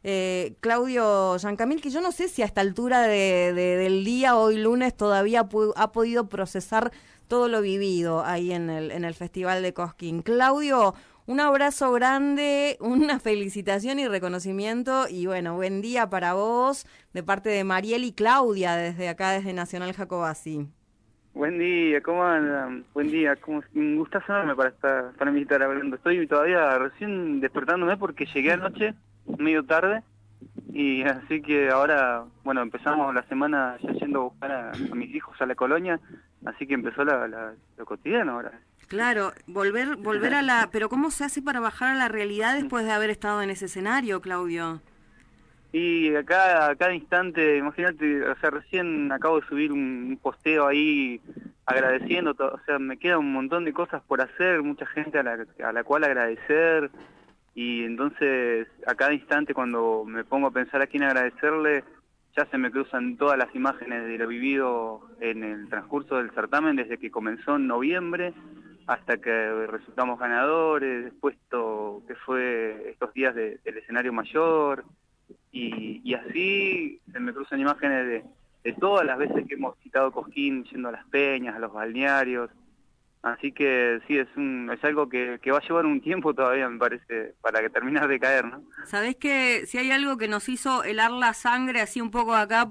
Claudio Giancamil, que yo no sé si a esta altura del día, hoy lunes, todavía ha podido procesar todo lo vivido ahí en el Festival de Cosquín. Claudio, un abrazo grande, una felicitación y reconocimiento, y bueno, buen día para vos, de parte de Mariel y Claudia, desde acá, desde Nacional Jacobasi. Buen día, ¿cómo andan? Buen día, un gustazo enorme para mí estar hablando. Estoy todavía recién despertándome porque llegué anoche, medio tarde, y así que ahora, bueno, empezamos la semana ya yendo a buscar a mis hijos a la colonia, así que empezó lo cotidiano ahora. Claro, volver a la... Pero ¿cómo se hace para bajar a la realidad después de haber estado en ese escenario, Claudio? Y acá, a cada instante, imagínate, o sea, recién acabo de subir un posteo ahí agradeciendo, o sea, me queda un montón de cosas por hacer, mucha gente a la cual agradecer, y entonces a cada instante cuando me pongo a pensar a quién agradecerle, ya se me cruzan todas las imágenes de lo vivido en el transcurso del certamen, desde que comenzó en noviembre hasta que resultamos ganadores, después que fue estos días del escenario mayor, y así se me cruzan imágenes de todas las veces que hemos visitado Cosquín, yendo a las peñas, a los balnearios. Así que sí, es algo que va a llevar un tiempo todavía, me parece, para que terminar de caer, ¿no? Sabés que si hay algo que nos hizo helar la sangre así un poco acá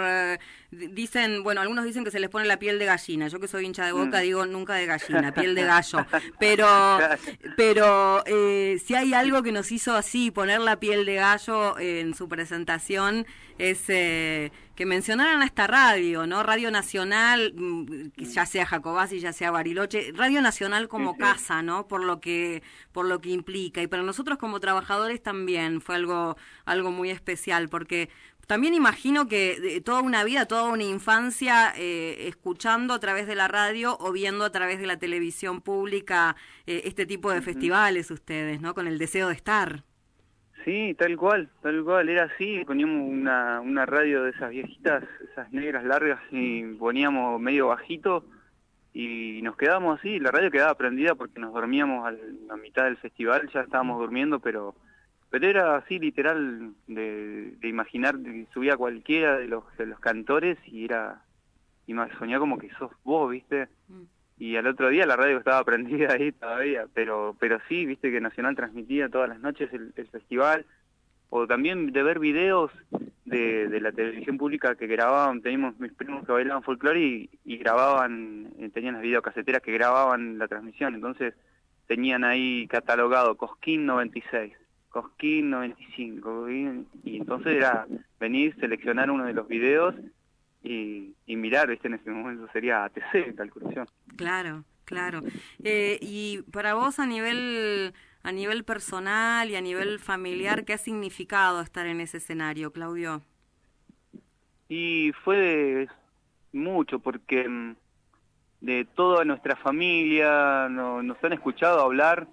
dicen, bueno, algunos dicen que se les pone la piel de gallina. Yo que soy hincha de Boca Mm. digo nunca de gallina, piel de gallo. Pero, Claro. si hay algo que nos hizo así poner la piel de gallo en su presentación es que mencionaran a esta radio, ¿no? Radio Nacional, que ya sea Jacobasi, ya sea Bariloche, Radio Nacional Sí, como sí. casa, ¿no? Por lo que implica, y para nosotros como trabajadores también fue algo muy especial, porque también imagino que toda una vida, toda una infancia escuchando a través de la radio o viendo a través de la televisión pública este tipo de Ujú. festivales ustedes, ¿no? Con el deseo de estar. Sí, tal cual, era así, poníamos una radio de esas viejitas, esas negras largas, y poníamos medio bajito, y nos quedábamos así, la radio quedaba prendida porque nos dormíamos a mitad del festival, ya estábamos durmiendo, pero era así literal de imaginar que subía cualquiera de los cantores y soñaba como que sos vos, ¿viste? Y al otro día la radio estaba prendida ahí todavía, pero sí, viste que Nacional transmitía todas las noches el festival, o también de ver videos de la televisión pública que grababan. Teníamos mis primos que bailaban folclore y grababan, tenían las videocaseteras que grababan la transmisión, entonces tenían ahí catalogado Cosquín 96, Cosquín 95, y entonces era venir, seleccionar uno de los videos y mirar, ¿viste? En ese momento sería ATC, calculación. Claro, claro. Y para vos a nivel personal y a nivel familiar, ¿qué ha significado estar en ese escenario, Claudio? Y fue mucho, porque de toda nuestra familia nos han escuchado hablar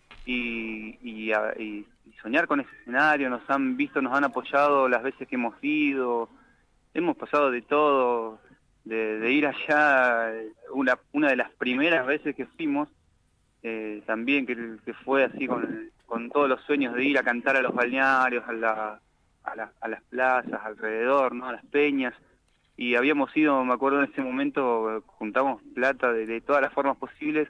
y soñar con ese escenario, nos han visto, nos han apoyado las veces que hemos ido, hemos pasado de todo, de ir allá, una de las primeras veces que fuimos, también que fue así con todos los sueños de ir a cantar a los balnearios, a las plazas, alrededor, ¿no? A las peñas, y habíamos ido, me acuerdo en ese momento, juntamos plata de todas las formas posibles,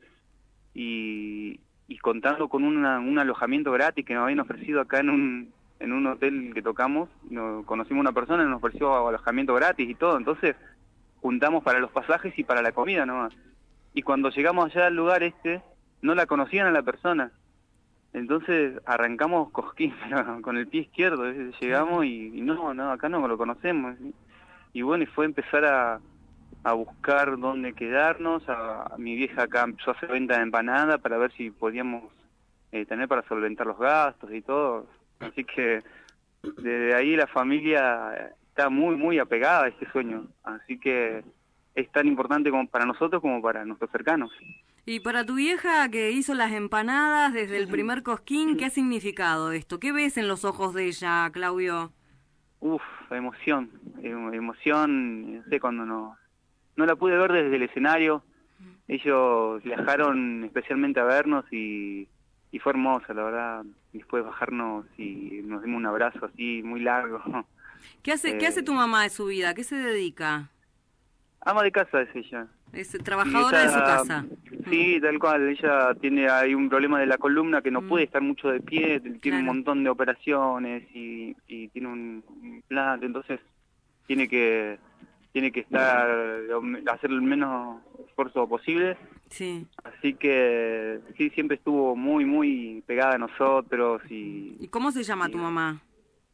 y contando con un alojamiento gratis que nos habían ofrecido acá en un hotel que tocamos, conocimos una persona y nos ofreció alojamiento gratis y todo, entonces juntamos para los pasajes y para la comida nomás. Y cuando llegamos allá al lugar no la conocían a la persona. Entonces arrancamos Cosquín pero con el pie izquierdo, Claro. llegamos y no, acá no lo conocemos. Y bueno, y fue empezar a buscar dónde quedarnos. Mi vieja acá empezó a hacer venta de empanada para ver si podíamos tener para solventar los gastos y todo. Así que desde ahí la familia está muy, muy apegada a este sueño. Así que es tan importante como para nosotros como para nuestros cercanos. Y para tu vieja que hizo las empanadas desde el primer cosquín, ¿qué ha significado esto? ¿Qué ves en los ojos de ella, Claudio? Uf, emoción, emoción, no sé, cuando no la pude ver desde el escenario. Ellos viajaron especialmente a vernos y fue hermoso, la verdad. y después bajarnos y nos dimos un abrazo así muy largo. ¿Qué hace tu mamá de su vida? ¿A qué se dedica? Ama de casa es ella. Es Y trabajadora de su casa. sí, tal cual, ella tiene ahí un problema de la columna que no puede estar mucho de pie, tiene un Claro. montón de operaciones y tiene un implante, entonces tiene que estar, hacer el menos esfuerzo posible. Sí. Así que sí, siempre estuvo muy, muy pegada a nosotros ¿Y cómo se llama tu y mamá?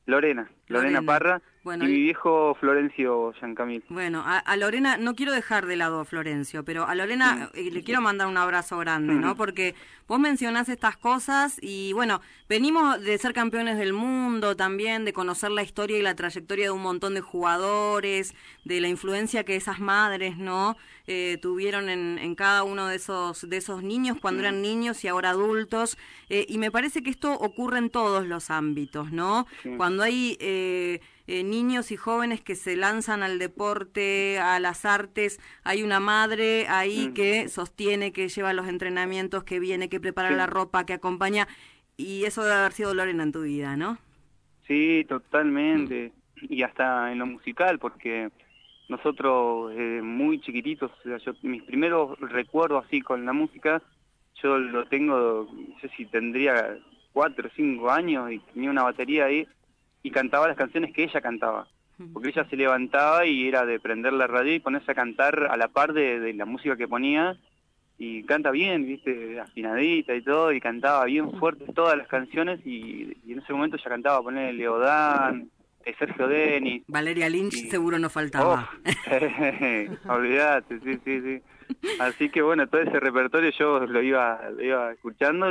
Lorena Lorena. Parra Bueno, y mi viejo Florencio Giancamil. bueno, a Lorena, no quiero dejar de lado a Florencio, pero a Mm. Lorena le quiero mandar un abrazo grande, ¿no? Porque vos mencionás estas cosas y bueno, venimos de ser campeones del mundo también, de conocer la historia y la trayectoria de un montón de jugadores, de la influencia que esas madres, ¿no? Tuvieron en cada uno de esos niños cuando eran niños y ahora adultos. Y me parece que esto ocurre en todos los ámbitos, ¿no? Sí. Cuando hay niños y jóvenes que se lanzan al deporte, a las artes, hay una madre ahí que sostiene, que lleva los entrenamientos, que viene, que prepara la Sí. ropa, que acompaña, y eso debe haber sido Lorena en tu vida, ¿no? Sí, totalmente. Y hasta en lo musical, porque nosotros muy chiquititos, o sea, mis primeros recuerdos así con la música, yo lo tengo, no sé si tendría 4 o 5 años y tenía una batería ahí y cantaba las canciones que ella cantaba. Porque ella se levantaba y era de prender la radio y ponerse a cantar a la par de la música que ponía y canta bien, viste, afinadita y todo, y cantaba bien fuerte todas las canciones y en ese momento ya cantaba, ponerle Leodán, Sergio Denis, Valeria Lynch y seguro no ¡oh! faltaba. Olvídate, sí, sí, sí. Así que bueno, todo ese repertorio yo lo iba escuchando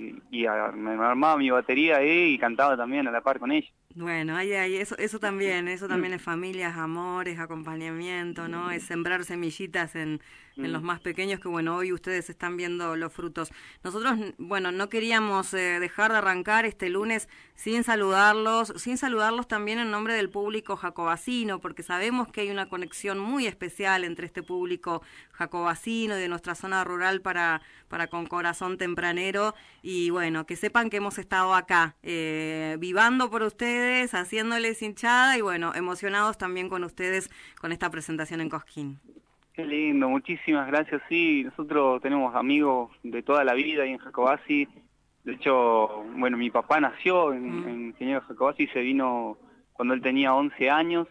me armaba mi batería ahí y cantaba también a la par con ella. Bueno, eso también es familias, amores, acompañamiento, ¿no? Es sembrar semillitas en los más pequeños que, bueno, hoy ustedes están viendo los frutos. Nosotros, bueno, no queríamos dejar de arrancar este lunes sin saludarlos también en nombre del público jacobacino, porque sabemos que hay una conexión muy especial entre este público jacobacino y de nuestra zona rural para con Corazón Tempranero, y bueno, que sepan que hemos estado acá, vivando por ustedes, haciéndoles hinchada y bueno, emocionados también con ustedes con esta presentación en Cosquín. Qué lindo, muchísimas gracias. Sí, nosotros tenemos amigos de toda la vida ahí en Jacobasi. De hecho, bueno, mi papá nació en Ingeniero Jacobasi y se vino cuando él tenía 11 años,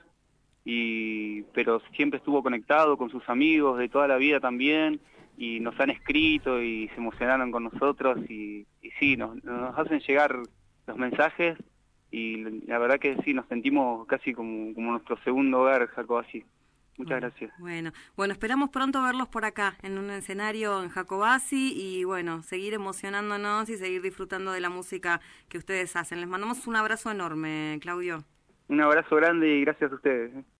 pero siempre estuvo conectado con sus amigos de toda la vida también, y nos han escrito y se emocionaron con nosotros, y sí, nos hacen llegar los mensajes, y la verdad que sí, nos sentimos casi como nuestro segundo hogar, Jacobasi. Muchas gracias. Bueno, esperamos pronto verlos por acá, en un escenario en Jacobasi, y bueno, seguir emocionándonos y seguir disfrutando de la música que ustedes hacen. Les mandamos un abrazo enorme, Claudio. Un abrazo grande y gracias a ustedes.